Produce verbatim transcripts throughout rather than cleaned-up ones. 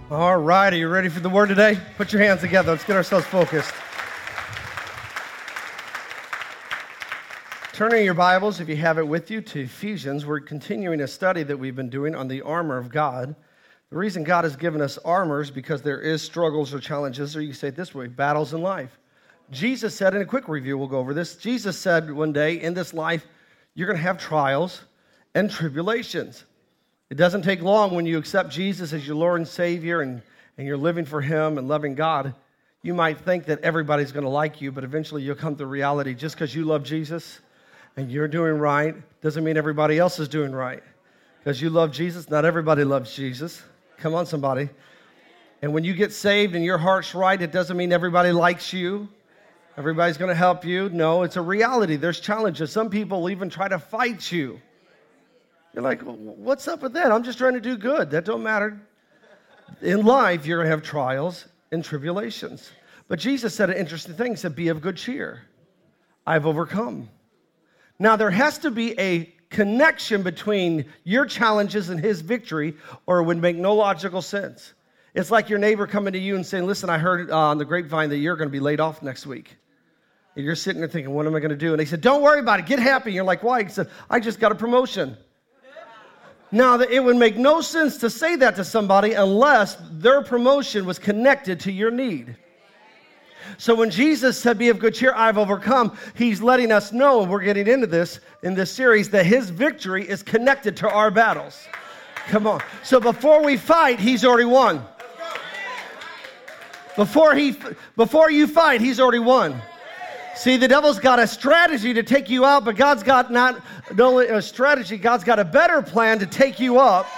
All right, are you ready for the word today? Put your hands together. Let's get ourselves focused. Turning your Bibles, if you have it with you, to Ephesians. We're continuing a study that we've been doing on the armor of God. The reason God has given us armor is because there is struggles or challenges, or you can say it this way, battles in life. Jesus said, in a quick review, we'll go over this. Jesus said one day, in this life, you're going to have trials and tribulations. It doesn't take long when you accept Jesus as your Lord and Savior and, and you're living for Him and loving God. You might think that everybody's going to like you, but eventually you'll come to reality. Just because you love Jesus and you're doing right doesn't mean everybody else is doing right. Because you love Jesus, not everybody loves Jesus. Come on, somebody. And when you get saved and your heart's right, it doesn't mean everybody likes you. Everybody's going to help you. No, it's a reality. There's challenges. Some people even try to fight you. You're like, what's up with that? I'm just trying to do good. That don't matter. In life, you're going to have trials and tribulations. But Jesus said an interesting thing. He said, be of good cheer. I've overcome. Now, there has to be a connection between your challenges and His victory, or it would make no logical sense. It's like your neighbor coming to you and saying, listen, I heard uh, on the grapevine that you're going to be laid off next week. And you're sitting there thinking, what am I going to do? And they said, don't worry about it. Get happy. And you're like, why? He said, I just got a promotion. Now, it would make no sense to say that to somebody unless their promotion was connected to your need. So when Jesus said, be of good cheer, I've overcome, He's letting us know, and we're getting into this in this series, that His victory is connected to our battles. Come on. So before we fight, He's already won. Before he, before you fight, He's already won. See, the devil's got a strategy to take you out, but God's got not only a strategy, God's got a better plan to take you up.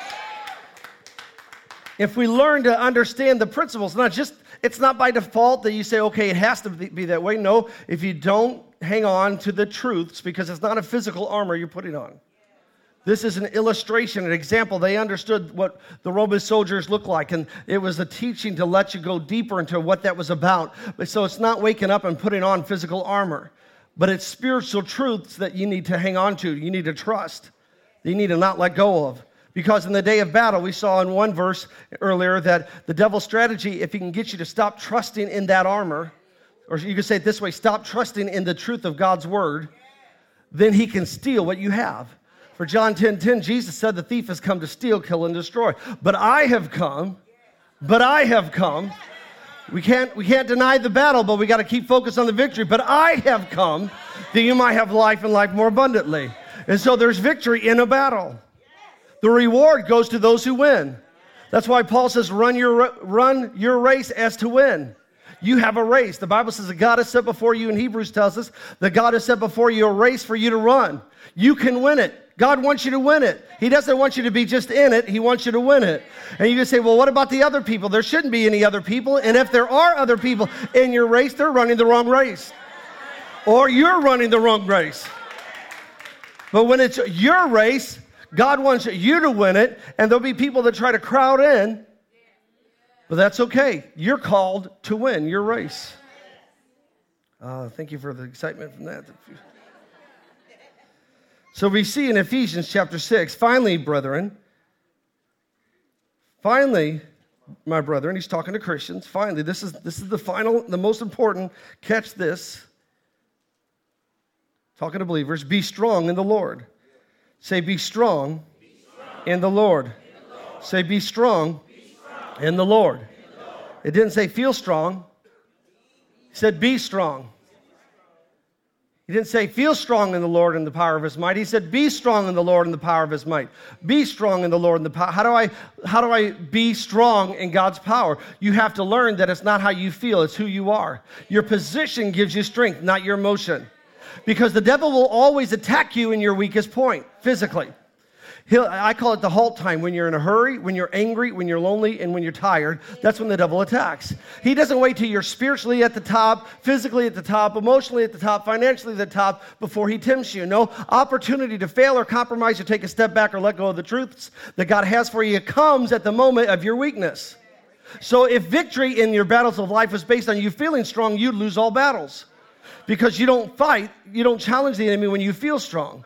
If we learn to understand the principles, not just, it's not by default that you say, okay, it has to be that way. No, if you don't hang on to the truths, because it's not a physical armor you're putting on. This is an illustration, an example. They understood what the Roman soldiers looked like, and it was a teaching to let you go deeper into what that was about. But so it's not waking up and putting on physical armor, but it's spiritual truths that you need to hang on to, you need to trust, you need to not let go of. Because in the day of battle, we saw in one verse earlier that the devil's strategy, if he can get you to stop trusting in that armor, or you could say it this way, stop trusting in the truth of God's word, then he can steal what you have. For John ten ten, Jesus said, the thief has come to steal, kill, and destroy. But I have come, but I have come. We can't, we can't deny the battle, but we got to keep focused on the victory. But I have come that you might have life and life more abundantly. And so there's victory in a battle. The reward goes to those who win. That's why Paul says, run your, run your race as to win. You have a race. The Bible says that God has set before you, and Hebrews tells us that God has set before you a race for you to run. You can win it. God wants you to win it. He doesn't want you to be just in it. He wants you to win it. And you can say, well, what about the other people? There shouldn't be any other people. And if there are other people in your race, they're running the wrong race. Or you're running the wrong race. But when it's your race, God wants you to win it. And there'll be people that try to crowd in. But that's okay. You're called to win your race. Uh, thank you for the excitement from that. So we see in Ephesians chapter six, finally, brethren, finally, my brethren, he's talking to Christians, finally, this is this is the final, the most important, catch this, talking to believers, be strong in the Lord. Say, be strong, be strong in the Lord. In the Lord. Say, be strong, be strong in the Lord. In the Lord. It didn't say feel strong. It said be strong. He didn't say, feel strong in the Lord and the power of His might. He said, be strong in the Lord and the power of His might. Be strong in the Lord and the power. How do I, how do I be strong in God's power? You have to learn that it's not how you feel, it's who you are. Your position gives you strength, not your emotion. Because the devil will always attack you in your weakest point, physically. He'll, I call it the halt time. When you're in a hurry, when you're angry, when you're lonely, and when you're tired, that's when the devil attacks. He doesn't wait till you're spiritually at the top, physically at the top, emotionally at the top, financially at the top before he tempts you. No opportunity to fail or compromise or take a step back or let go of the truths that God has for you comes at the moment of your weakness. So if victory in your battles of life is based on you feeling strong, you'd lose all battles. Because you don't fight, you don't challenge the enemy when you feel strong.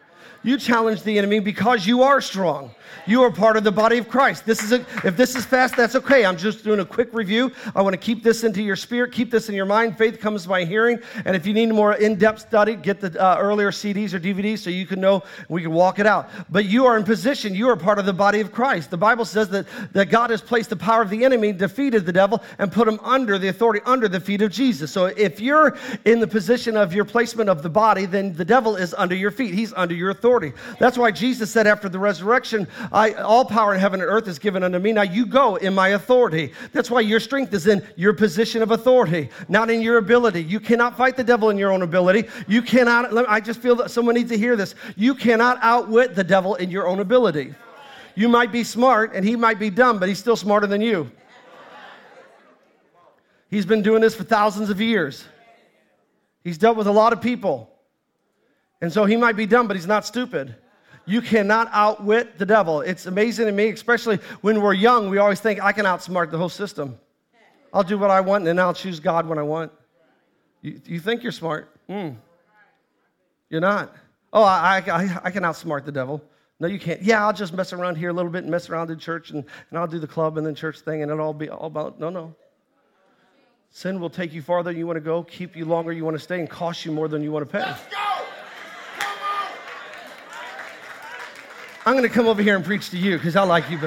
You challenge the enemy because you are strong. You are part of the body of Christ. This is a, if this is fast, that's okay. I'm just doing a quick review. I want to keep this into your spirit, keep this in your mind. Faith comes by hearing. And if you need more in-depth study, get the uh, earlier C Ds or D V Ds so you can know, we can walk it out. But you are in position. You are part of the body of Christ. The Bible says that, that God has placed the power of the enemy, defeated the devil, and put him under the authority, under the feet of Jesus. So if you're in the position of your placement of the body, then the devil is under your feet. He's under your authority. That's why Jesus said after the resurrection, I, all power in heaven and earth is given unto me. Now you go in my authority. That's why your strength is in your position of authority, not in your ability. You cannot fight the devil in your own ability. You cannot, I just feel that someone needs to hear this. You cannot outwit the devil in your own ability. You might be smart and he might be dumb, but he's still smarter than you. He's been doing this for thousands of years. He's dealt with a lot of people. And so he might be dumb, but he's not stupid. You cannot outwit the devil. It's amazing to me, especially when we're young, we always think, I can outsmart the whole system. I'll do what I want, and then I'll choose God when I want. You, you think you're smart. Mm. You're not. Oh, I, I, I can outsmart the devil. No, you can't. Yeah, I'll just mess around here a little bit and mess around in church, and, and I'll do the club and then church thing, and it'll all be all about, no, no. Sin will take you farther than you want to go, keep you longer you want to stay, and cost you more than you want to pay. Let's go! I'm going to come over here and preach to you because I like you. But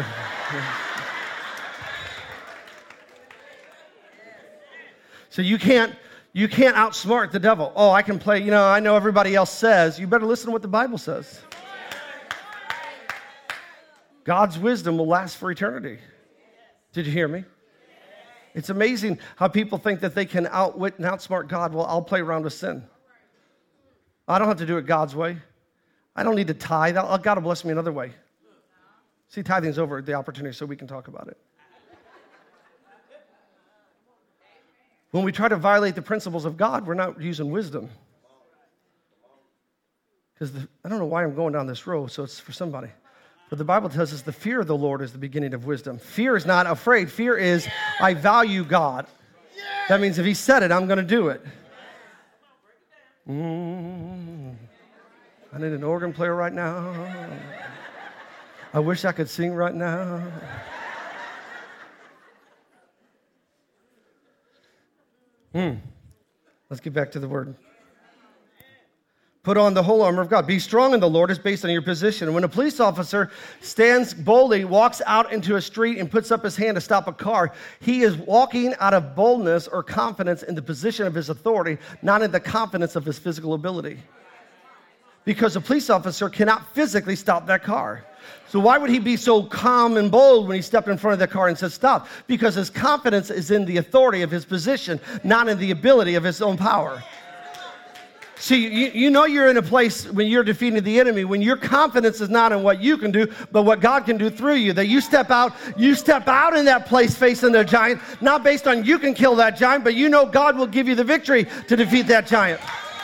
so you can't you can't outsmart the devil. Oh, I can play. You know, I know everybody else says. You better listen to what the Bible says. God's wisdom will last for eternity. Did you hear me? It's amazing how people think that they can outwit and outsmart God. Well, I'll play around with sin. I don't have to do it God's way. I don't need to tithe. God will bless me another way. See, tithing's over the opportunity so we can talk about it. When we try to violate the principles of God, we're not using wisdom. Because I don't know why I'm going down this road, so it's for somebody. But the Bible tells us the fear of the Lord is the beginning of wisdom. Fear is not afraid. Fear is, I value God. That means if he said it, I'm going to do it. Mm. I need an organ player right now. I wish I could sing right now. Hmm. Let's get back to the word. Put on the whole armor of God. Be strong in the Lord is based on your position. When a police officer stands boldly, walks out into a street and puts up his hand to stop a car, he is walking out of boldness or confidence in the position of his authority, not in the confidence of his physical ability. Because a police officer cannot physically stop that car. So why would he be so calm and bold when he stepped in front of the car and said stop? Because his confidence is in the authority of his position, not in the ability of his own power. See, you, you know you're in a place when you're defeating the enemy, when your confidence is not in what you can do, but what God can do through you. That you step out, you step out in that place facing the giant, not based on you can kill that giant, but you know God will give you the victory to defeat that giant.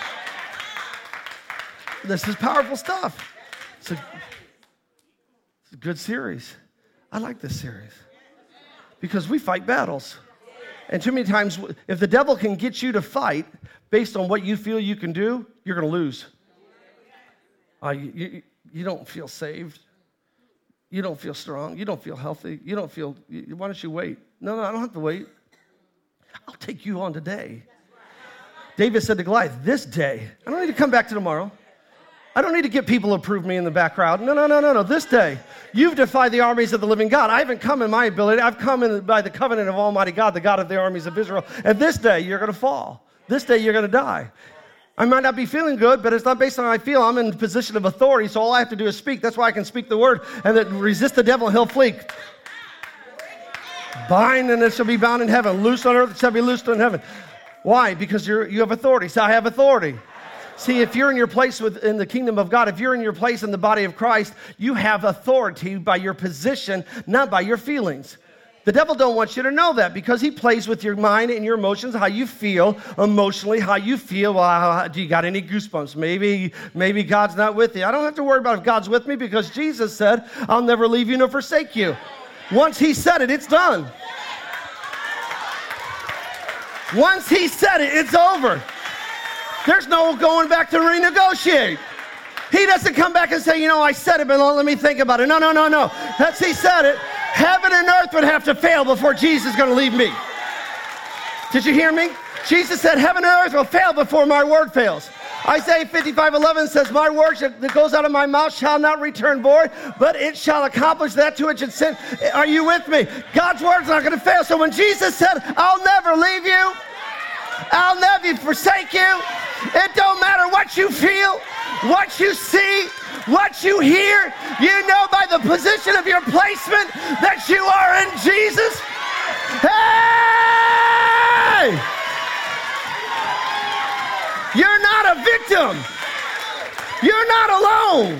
This is powerful stuff. It's a, it's a good series. I like this series because we fight battles. And too many times, if the devil can get you to fight based on what you feel you can do, you're going to lose. Uh, you, you, you don't feel saved. You don't feel strong. You don't feel healthy. You don't feel, you, why don't you wait? No, no, I don't have to wait. I'll take you on today. David said to Goliath, this day. I don't need to come back to tomorrow. I don't need to get people to approve me in the back crowd. No, no, no, no, no. This day, you've defied the armies of the living God. I haven't come in my ability. I've come in by the covenant of Almighty God, the God of the armies of Israel. And this day, you're going to fall. This day, you're going to die. I might not be feeling good, but it's not based on how I feel. I'm in a position of authority, so all I have to do is speak. That's why I can speak the word and then resist the devil, and he'll flee. Bind, and it shall be bound in heaven. Loose on earth, it shall be loosed in heaven. Why? Because you're, you have authority. So I have authority. See, if you're in your place within the kingdom of God, if you're in your place in the body of Christ, you have authority by your position, not by your feelings. The devil don't want you to know that because he plays with your mind and your emotions, how you feel emotionally, how you feel. Well, how, do you got any goosebumps? Maybe, maybe God's not with you. I don't have to worry about if God's with me because Jesus said, I'll never leave you nor forsake you. Once he said it, it's done. Once he said it, it's over. There's no going back to renegotiate. He doesn't come back and say, you know, I said it, but let me think about it. No, no, no, no. That's he said it. Heaven and earth would have to fail before Jesus is going to leave me. Did you hear me? Jesus said, heaven and earth will fail before my word fails. Isaiah fifty-five eleven says, my word that goes out of my mouth shall not return void, but it shall accomplish that to which it sent. Are you with me? God's word's not going to fail. So when Jesus said, I'll never leave you, I'll never forsake you, it don't matter what you feel, what you see, what you hear, you know by the position of your placement that you are in Jesus. Hey! You're not a victim. You're not alone.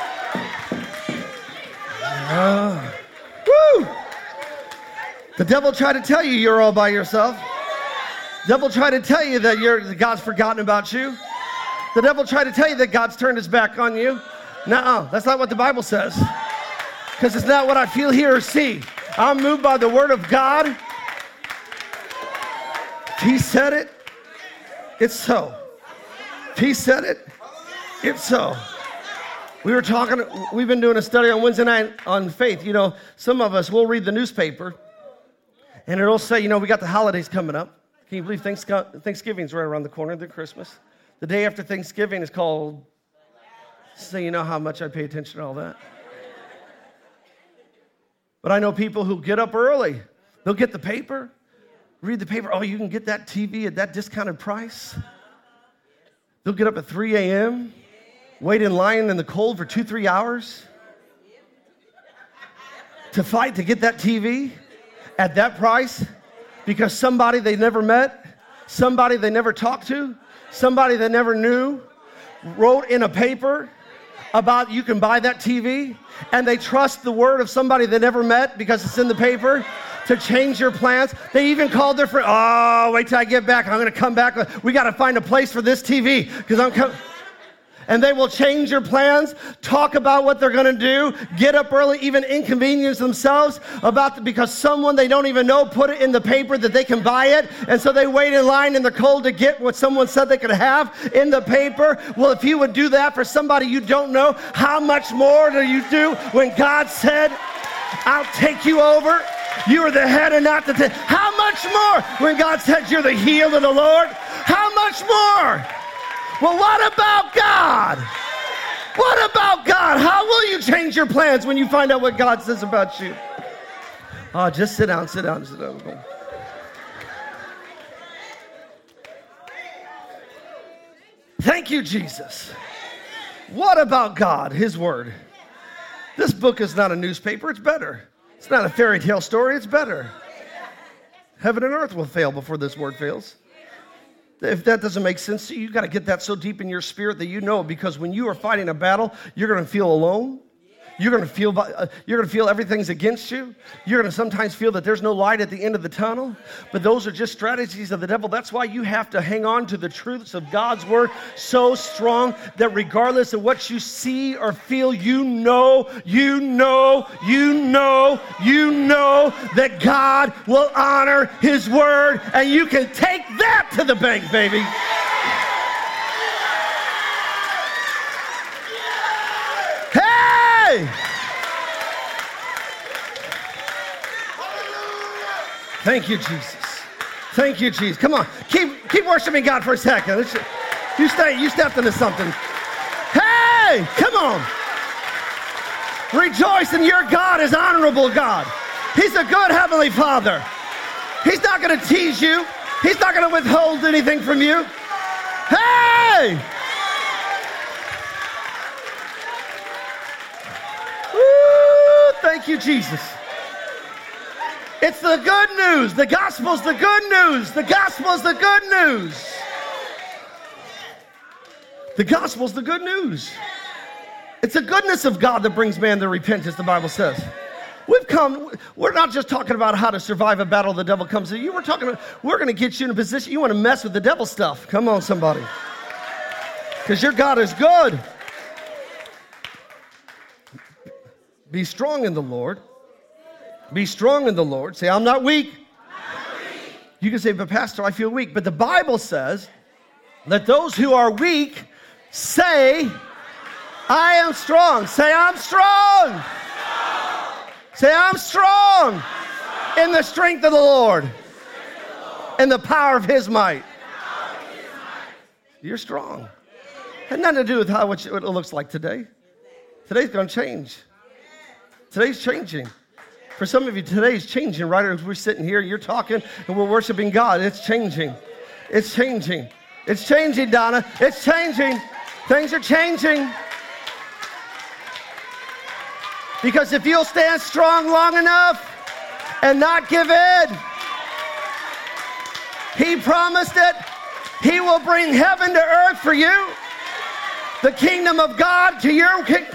Uh, woo! The devil tried to tell you you're all by yourself. The devil tried to tell you that you're, that God's forgotten about you. The devil tried to tell you that God's turned his back on you. No, that's not what the Bible says. Because it's not what I feel, hear, or see. I'm moved by the word of God. If he said it, it's so. If he said it, it's so. We were talking, we've been doing a study on Wednesday night on faith. You know, some of us will read the newspaper, and it'll say, you know, we got the holidays coming up. Can you believe Thanksgiving's right around the corner, than Christmas? The day after Thanksgiving is called, so you know how much I pay attention to all that. But I know people who get up early. They'll get the paper, read the paper. Oh, you can get that T V at that discounted price. They'll get up at three a.m., wait in line in the cold for two, three hours to fight to get that T V at that price because somebody they never met, somebody they never talked to, somebody they never knew wrote in a paper about you can buy that T V, and they trust the word of somebody they never met because it's in the paper to change your plans. They even called their friend, oh, wait till I get back. I'm going to come back. We got to find a place for this T V because I'm coming. And they will change your plans, talk about what they're going to do, get up early, even inconvenience themselves about the, because someone they don't even know put it in the paper that they can buy it. And so they wait in line in the cold to get what someone said they could have in the paper. Well, if you would do that for somebody you don't know, how much more do you do when God said, I'll take you over? You are the head and not the tail. How much more when God said you're the heel of the Lord? How much more? Well, what about God? What about God? How will you change your plans when you find out what God says about you? Oh, just sit down, sit down, sit down. Thank you, Jesus. What about God, his word? This book is not a newspaper, it's better. It's not a fairy tale story, it's better. Heaven and earth will fail before this word fails. If that doesn't make sense to you, you got to get that so deep in your spirit that you know, because when you are fighting a battle, you're going to feel alone. You're going to feel uh, you're going to feel everything's against you. You're going to sometimes feel that there's no light at the end of the tunnel. But those are just strategies of the devil. That's why you have to hang on to the truths of God's word so strong that regardless of what you see or feel, you know, you know, you know, you know that God will honor his word, and you can take that to the bank, baby. Thank you, Jesus. Thank you, Jesus. Come on, keep keep worshiping God for a second. Let's, you stay. You stepped into something. Hey, come on. Rejoice in your God is honorable God. He's a good heavenly Father. He's not going to tease you. He's not going to withhold anything from you. Hey. Thank you, Jesus. It's the good news. The gospel's the good news. The gospel's the good news. The gospel's the good news. It's the goodness of God that brings man to repentance, the Bible says. We've come, we're not just talking about how to survive a battle the devil comes to you. We're talking about, we're going to get you in a position, you want to mess with the devil stuff. Come on, somebody. Because your God is good. Be strong in the Lord. Be strong in the Lord. Say, I'm not weak. I'm not weak. You can say, but Pastor, I feel weak. But the Bible says that those who are weak say, I am strong. Say, I'm strong. I'm strong. Say, I'm strong. I'm strong in the strength of the Lord, in the, in the power of his might. Of his might. You're strong. Yeah. Had nothing to do with how what it looks like today. Today's going to change. Today's changing. For some of you, today's changing. Right as we're sitting here, you're talking, and we're worshiping God. It's changing. It's changing. It's changing, Donna. It's changing. Things are changing. Because if you'll stand strong long enough and not give in, he promised it. He will bring heaven to earth for you. The kingdom of God to your kingdom.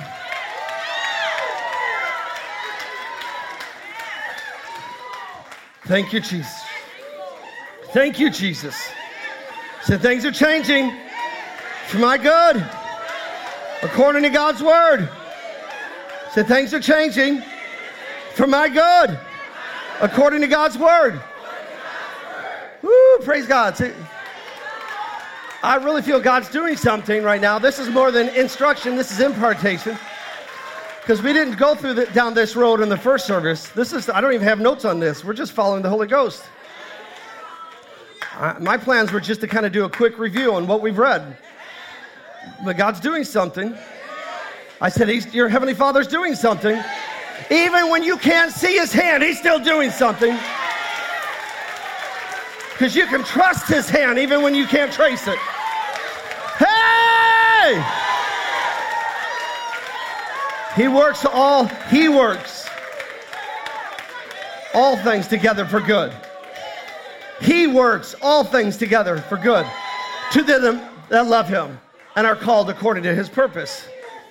Thank you, Jesus. Thank you, Jesus. So things are changing for my good, according to God's word. So things are changing for my good, according to God's word. Woo, praise God. See, I really feel God's doing something right now. This is more than instruction. This is impartation. Because we didn't go through the, down this road in the first service. This is, I don't even have notes on this. We're just following the Holy Ghost. I, my plans were just to kind of do a quick review on what we've read. But God's doing something. I said, he's, your Heavenly Father's doing something. Even when you can't see his hand, he's still doing something. Because you can trust his hand even when you can't trace it. Hey! He works all, he works all things together for good. He works all things together for good to them that love him and are called according to his purpose.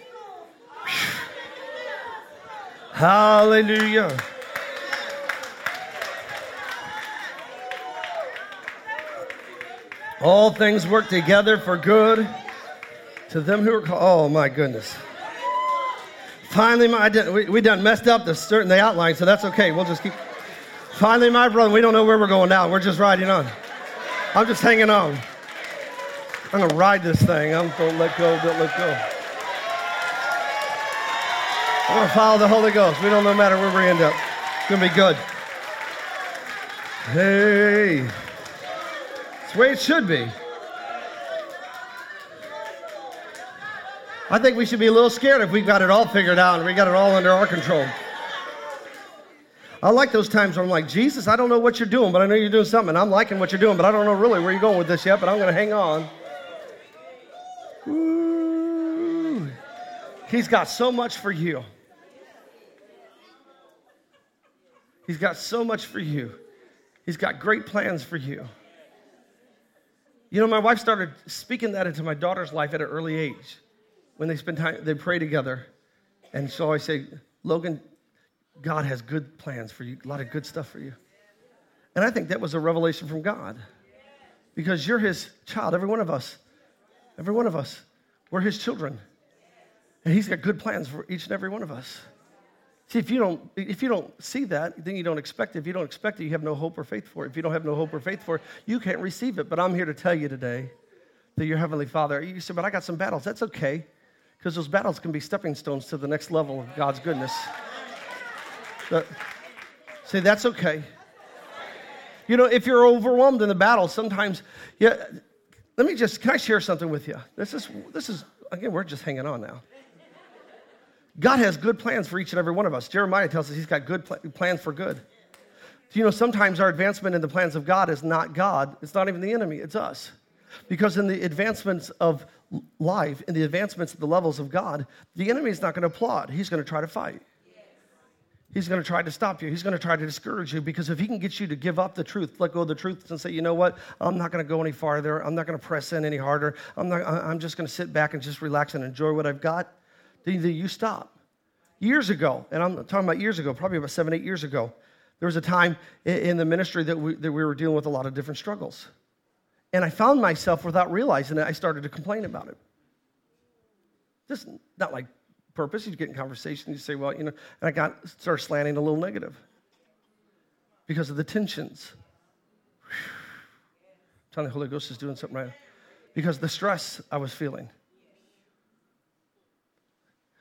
Hallelujah. All things work together for good to them who are called. Oh, my goodness. Finally, my, I did, we, we done messed up the, certain, the outline, so that's okay. We'll just keep. Finally, my brother, we don't know where we're going now. We're just riding on. I'm just hanging on. I'm going to ride this thing. I'm going to let go, don't let go. I'm going to follow the Holy Ghost. We don't no matter where we end up. It's going to be good. Hey. It's the way it should be. I think we should be a little scared if we've got it all figured out and we got it all under our control. I like those times where I'm like, Jesus, I don't know what you're doing, but I know you're doing something. And I'm liking what you're doing, but I don't know really where you're going with this yet, but I'm going to hang on. Ooh. He's got so much for you. He's got so much for you. He's got great plans for you. You know, my wife started speaking that into my daughter's life at an early age. When they spend time, they pray together. And so I say, Logan, God has good plans for you, a lot of good stuff for you. And I think that was a revelation from God. Because you're his child, every one of us. Every one of us. We're his children. And he's got good plans for each and every one of us. See, if you don't, if you don't see that, then you don't expect it. If you don't expect it, you have no hope or faith for it. If you don't have no hope or faith for it, you can't receive it. But I'm here to tell you today that your Heavenly Father, you say, but I got some battles. That's okay. Because those battles can be stepping stones to the next level of God's goodness. But, say, that's okay. You know, if you're overwhelmed in the battle, sometimes, yeah, let me just, can I share something with you? This is, this is again, we're just hanging on now. God has good plans for each and every one of us. Jeremiah tells us he's got good pl- plans for good. Do you know, sometimes our advancement in the plans of God is not God. It's not even the enemy. It's us. Because in the advancements of life, in the advancements of the levels of God, the enemy is not going to applaud. He's going to try to fight. He's going to try to stop you. He's going to try to discourage you, because if he can get you to give up the truth, let go of the truth and say, you know what, I'm not going to go any farther. I'm not going to press in any harder. I'm not. I'm just going to sit back and just relax and enjoy what I've got. Then you stop. Years ago, and I'm talking about years ago, probably about seven, eight years ago, there was a time in the ministry that we, that we were dealing with a lot of different struggles. And I found myself, without realizing it, I started to complain about it. Just not like purpose. You get in conversation, you say, well, you know, and I got started slanting a little negative because of the tensions. Whew. I'm telling the Holy Ghost is doing something right now. Because of the stress I was feeling.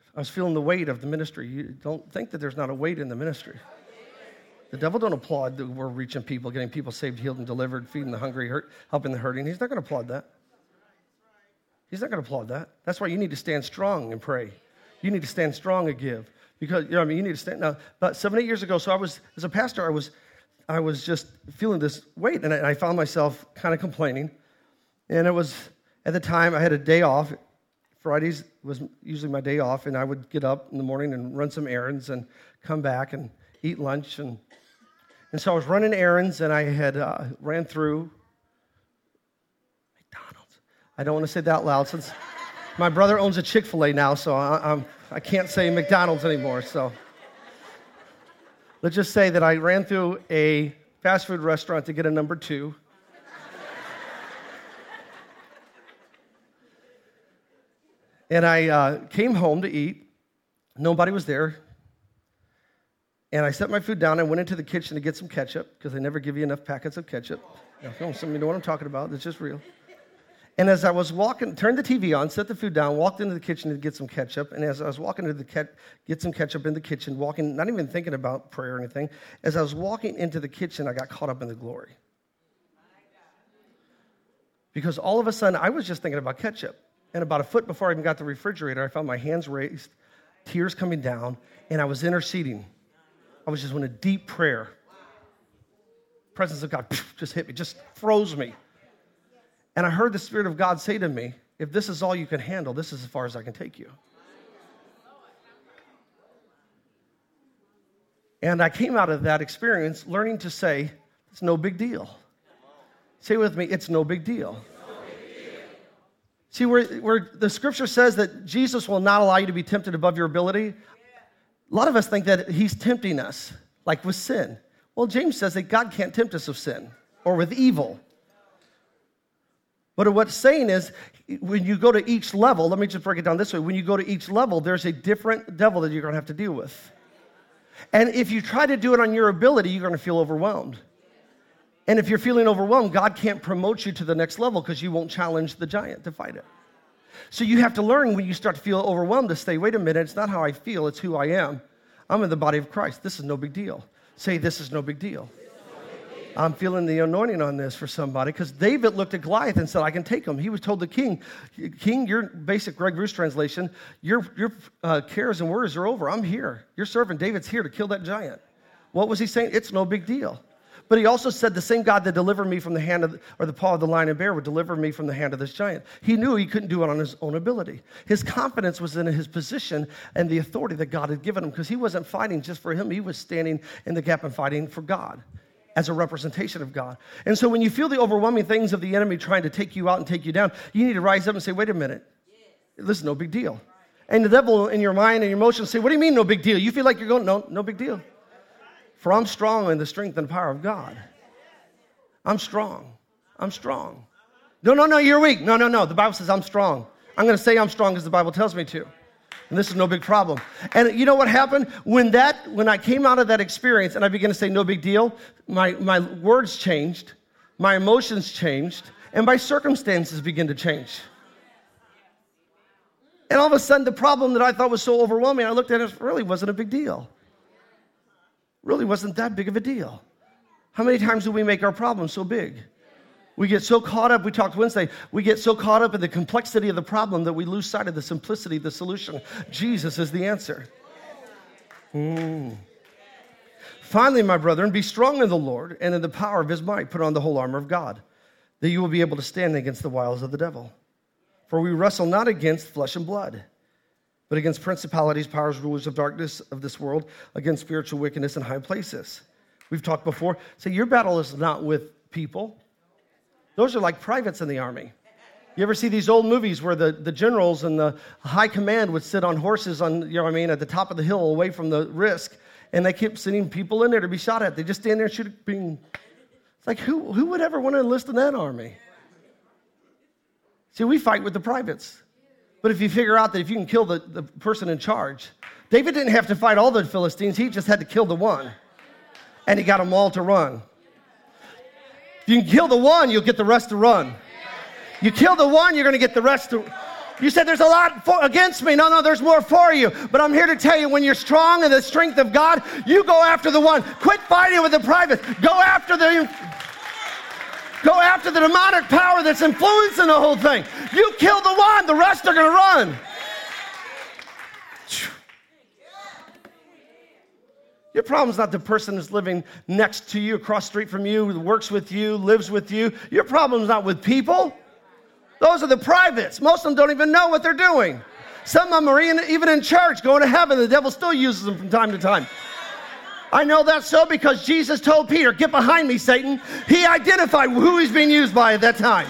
I was feeling the weight of the ministry. You don't think that there's not a weight in the ministry. The devil don't applaud that we're reaching people, getting people saved, healed, and delivered, feeding the hungry, hurt, helping the hurting. He's not going to applaud that. He's not going to applaud that. That's why you need to stand strong and pray. You need to stand strong and give. Because, you know, I mean, you need to stand. Now, about seven, eight years ago, so I was, as a pastor, I was I was just feeling this weight, and I, I found myself kind of complaining. And it was, at the time, I had a day off. Fridays was usually my day off, and I would get up in the morning and run some errands and come back and eat lunch. And, and so I was running errands, and I had uh, ran through McDonald's. I don't want to say that out loud since my brother owns a Chick-fil-A now, so I, I'm, I can't say McDonald's anymore. So let's just say that I ran through a fast food restaurant to get a number two. And I uh, came home to eat. Nobody was there. And I set my food down. I went into the kitchen to get some ketchup because they never give you enough packets of ketchup. Now, some of you know what I'm talking about. It's just real. And as I was walking, turned the T V on, set the food down, walked into the kitchen to get some ketchup. And as I was walking into the ket- get some ketchup in the kitchen, walking, not even thinking about prayer or anything, as I was walking into the kitchen, I got caught up in the glory. Because all of a sudden, I was just thinking about ketchup. And about a foot before I even got to the refrigerator, I found my hands raised, tears coming down, and I was interceding. I was just in a deep prayer. Presence of God just hit me, just froze me. And I heard the Spirit of God say to me, if this is all you can handle, this is as far as I can take you. And I came out of that experience learning to say, it's no big deal. Say with me, it's no big deal. See, where, where the scripture says that Jesus will not allow you to be tempted above your ability, a lot of us think that he's tempting us, like with sin. Well, James says that God can't tempt us with sin or with evil. But what it's saying is, when you go to each level, let me just break it down this way. When you go to each level, there's a different devil that you're going to have to deal with. And if you try to do it on your ability, you're going to feel overwhelmed. And if you're feeling overwhelmed, God can't promote you to the next level because you won't challenge the giant to fight it. So you have to learn when you start to feel overwhelmed to say, wait a minute, it's not how I feel, it's who I am. I'm in the body of Christ. This is no big deal. Say, this is no big deal. I'm feeling the anointing on this for somebody because David looked at Goliath and said, I can take him. He was told the king, King, your basic Greg Bruce translation, your, your uh, cares and worries are over. I'm here. Your servant David's here to kill that giant. What was he saying? It's no big deal. But he also said the same God that delivered me from the hand of, the, or the paw of the lion and bear would deliver me from the hand of this giant. He knew he couldn't do it on his own ability. His confidence was in his position and the authority that God had given him because he wasn't fighting just for him. He was standing in the gap and fighting for God as a representation of God. And so when you feel the overwhelming things of the enemy trying to take you out and take you down, you need to rise up and say, wait a minute, this is no big deal. And the devil in your mind and your emotions say, what do you mean no big deal? You feel like you're going, no, no big deal. For I'm strong in the strength and power of God. I'm strong. I'm strong. No, no, no, you're weak. No, no, no. The Bible says I'm strong. I'm going to say I'm strong because the Bible tells me to. And this is no big problem. And you know what happened? When that, when I came out of that experience and I began to say no big deal, my, my words changed, my emotions changed, and my circumstances began to change. And all of a sudden, the problem that I thought was so overwhelming, I looked at it, it really wasn't a big deal. Really wasn't that big of a deal. How many times do we make our problems so big? We get so caught up, we talked Wednesday, we get so caught up in the complexity of the problem that we lose sight of the simplicity of the solution. Jesus is the answer. Mm. Finally, my brethren, be strong in the Lord and in the power of his might. Put on the whole armor of God, that you will be able to stand against the wiles of the devil. For we wrestle not against flesh and blood, but against principalities, powers, rulers of darkness of this world, against spiritual wickedness in high places. We've talked before. So your battle is not with people. Those are like privates in the army. You ever see these old movies where the, the generals and the high command would sit on horses on, you know what I mean, at the top of the hill away from the risk, and they kept sending people in there to be shot at. They just stand there and shoot. Being, it's like, who, who would ever want to enlist in that army? See, we fight with the privates. But if you figure out that if you can kill the, the person in charge, David didn't have to fight all the Philistines. He just had to kill the one. And he got them all to run. If you can kill the one, you'll get the rest to run. You kill the one, you're going to get the rest to... You said there's a lot for, against me. No, no, there's more for you. But I'm here to tell you, when you're strong in the strength of God, you go after the one. Quit fighting with the privates. Go after the, go after the demonic power that's influencing the whole thing. You kill the one, the rest are going to run. Your problem's not the person that's living next to you, across the street from you, works with you, lives with you. Your problem's not with people. Those are the privates. Most of them don't even know what they're doing. Some of them are even in church, going to heaven. The devil still uses them from time to time. I know that's so because Jesus told Peter, get behind me, Satan. He identified who he's being used by at that time.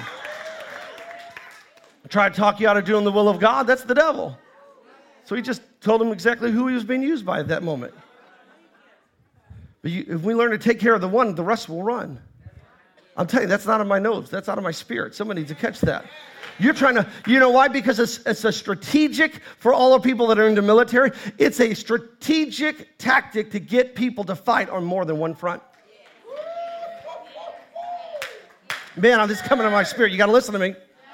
Try to talk you out of doing the will of God, that's the devil. So he just told him exactly who he was being used by at that moment. But you, if we learn to take care of the one, the rest will run. I'm telling you, that's not in my nose. That's out of my spirit. Somebody needs to catch that. You're trying to, you know why? Because it's, it's a strategic, for all the people that are in the military, it's a strategic tactic to get people to fight on more than one front. Man, I'm just coming to my spirit. You got to listen to me.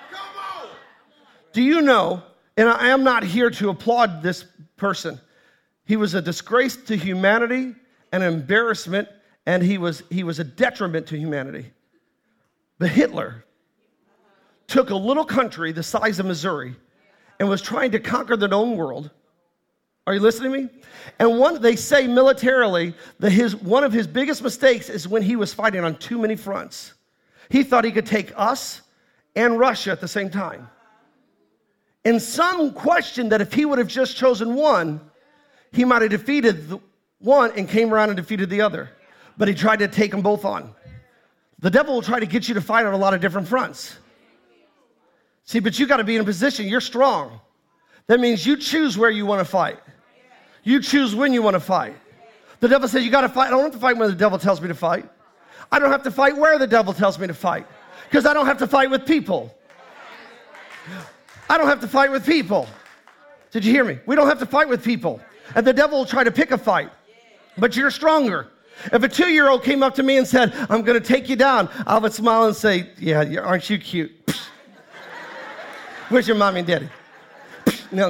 Do you know, and I am not here to applaud this person. He was a disgrace to humanity, an embarrassment, and he was, he was a detriment to humanity. But Hitler took a little country the size of Missouri and was trying to conquer the known world. Are you listening to me? And one, they say militarily that his, one of his biggest mistakes is when he was fighting on too many fronts. He thought he could take us and Russia at the same time. And some question that if he would have just chosen one, he might have defeated the one and came around and defeated the other. But he tried to take them both on. The devil will try to get you to fight on a lot of different fronts. See, but you got to be in a position, you're strong. That means you choose where you want to fight. You choose when you want to fight. The devil says you got to fight. I don't have to fight when the devil tells me to fight. I don't have to fight where the devil tells me to fight. Because I don't have to fight with people. I don't have to fight with people. Did you hear me? We don't have to fight with people. And the devil will try to pick a fight. But you're stronger. If a two-year-old came up to me and said, I'm going to take you down, I would smile and say, yeah, aren't you cute? Where's your mommy and daddy? No,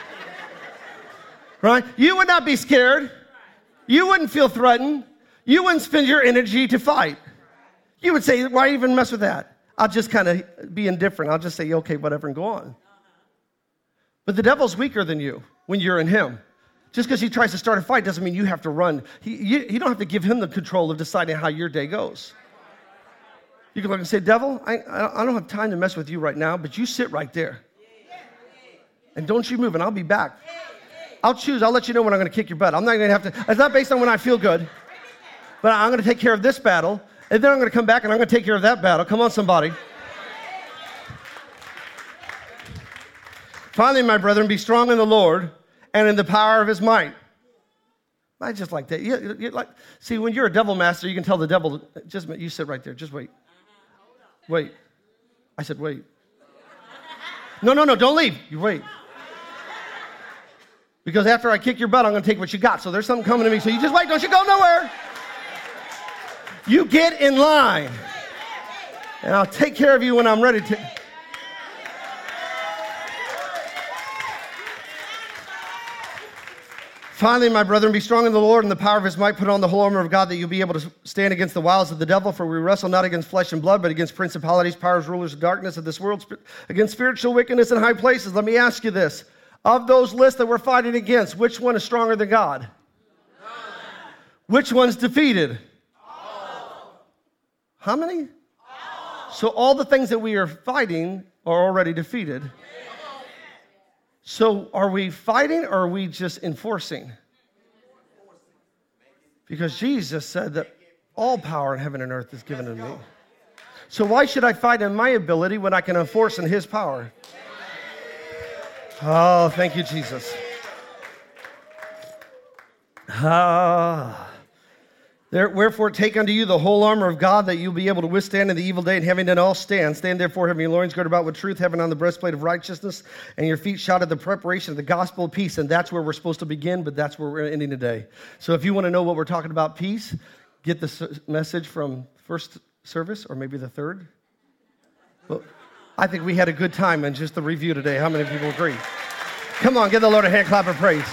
right? You would not be scared. You wouldn't feel threatened. You wouldn't spend your energy to fight. You would say, why even mess with that? I'll just kind of be indifferent. I'll just say, okay, whatever, and go on. But the devil's weaker than you when you're in him. Just because he tries to start a fight doesn't mean you have to run. He, you, you don't have to give him the control of deciding how your day goes. You can look and say, devil, I, I don't have time to mess with you right now, but you sit right there. And don't you move, and I'll be back. I'll choose. I'll let you know when I'm going to kick your butt. I'm not going to have to. It's not based on when I feel good. But I'm going to take care of this battle, and then I'm going to come back, and I'm going to take care of that battle. Come on, somebody. Finally, my brethren, be strong in the Lord and in the power of his might. I just like that. You, you like, see, when you're a devil master, you can tell the devil, just you sit right there. Just wait. Wait. I said, wait. No, no, no, don't leave. You wait. Because after I kick your butt, I'm going to take what you got. So there's something coming to me. So you just wait. Don't you go nowhere. You get in line. And I'll take care of you when I'm ready to. Finally, my brethren, be strong in the Lord and the power of his might. Put on the whole armor of God that you'll be able to stand against the wiles of the devil. For we wrestle not against flesh and blood, but against principalities, powers, rulers of darkness of this world, against spiritual wickedness in high places. Let me ask you this. Of those lists that we're fighting against, which one is stronger than God? None. Which one's defeated? All. How many? All. So all the things that we are fighting are already defeated. So are we fighting or are we just enforcing? Because Jesus said that all power in heaven and earth is given to me. So why should I fight in my ability when I can enforce in his power? Oh, thank you, Jesus. Ah. There, wherefore, take unto you the whole armor of God, that you'll be able to withstand in the evil day, and having done all stand. Stand therefore, having your loins girded about with truth, having on the breastplate of righteousness, and your feet shod at the preparation of the gospel of peace. And that's where we're supposed to begin, but that's where we're ending today. So if you want to know what we're talking about, peace, get the message from first service, or maybe the third. Well, I think we had a good time in just the review today. How many people agree? Come on, give the Lord a hand clap of praise.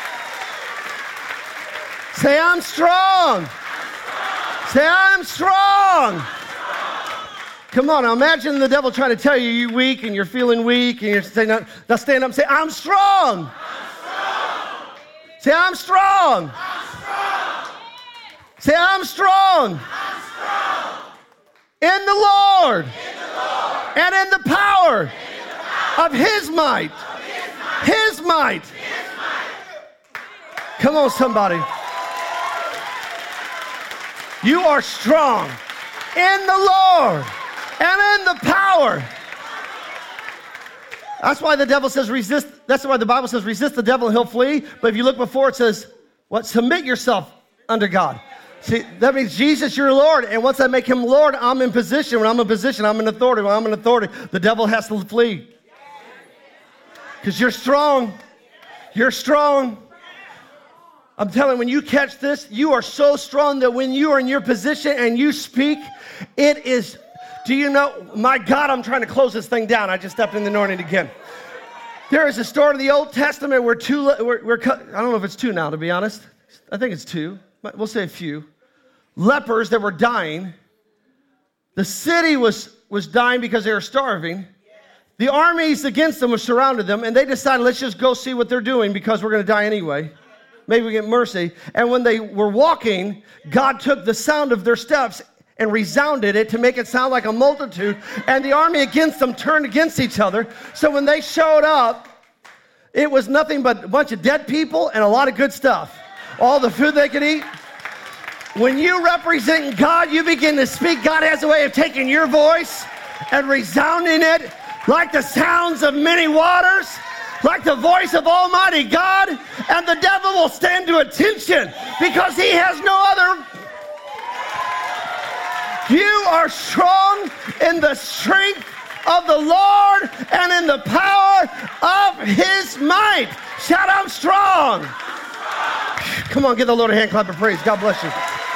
Say, I'm strong. Say, I'm strong. Come on, now imagine the devil trying to tell you you're weak and you're feeling weak and you're saying, now stand up and say, I'm strong. I'm strong. Say, I'm strong. I'm strong. Say, I'm strong. I'm strong. In the Lord. In the Lord. And in the power, in the power of His might. Of His might. His might. His might. Come on, somebody. You are strong in the Lord and in the power. That's why the devil says resist. That's why the Bible says resist the devil and he'll flee. But if you look before, it says, what? Submit yourself under God. See, that means Jesus, you're Lord. And once I make him Lord, I'm in position. When I'm in position, I'm in authority. When I'm in authority, the devil has to flee. Because you're strong. You're strong. I'm telling you, when you catch this, you are so strong that when you are in your position and you speak, it is, do you know, my God, I'm trying to close this thing down. I just stepped in the anointing again. There is a story in the Old Testament where two, we're, we're, I don't know if it's two now, to be honest. I think it's two. We'll say a few. Lepers that were dying. The city was, was dying because they were starving. The armies against them were surrounded them, and they decided, let's just go see what they're doing because we're going to die anyway. Maybe we get mercy. And when they were walking, God took the sound of their steps and resounded it to make it sound like a multitude. And the army against them turned against each other. So when they showed up, it was nothing but a bunch of dead people and a lot of good stuff. All the food they could eat. When you represent God, you begin to speak. God has a way of taking your voice and resounding it like the sounds of many waters. Like the voice of Almighty God, and the devil will stand to attention because he has no other. You are strong in the strength of the Lord and in the power of His might. Shout, I'm strong. I'm strong. Come on, give the Lord a hand clap of praise. God bless you.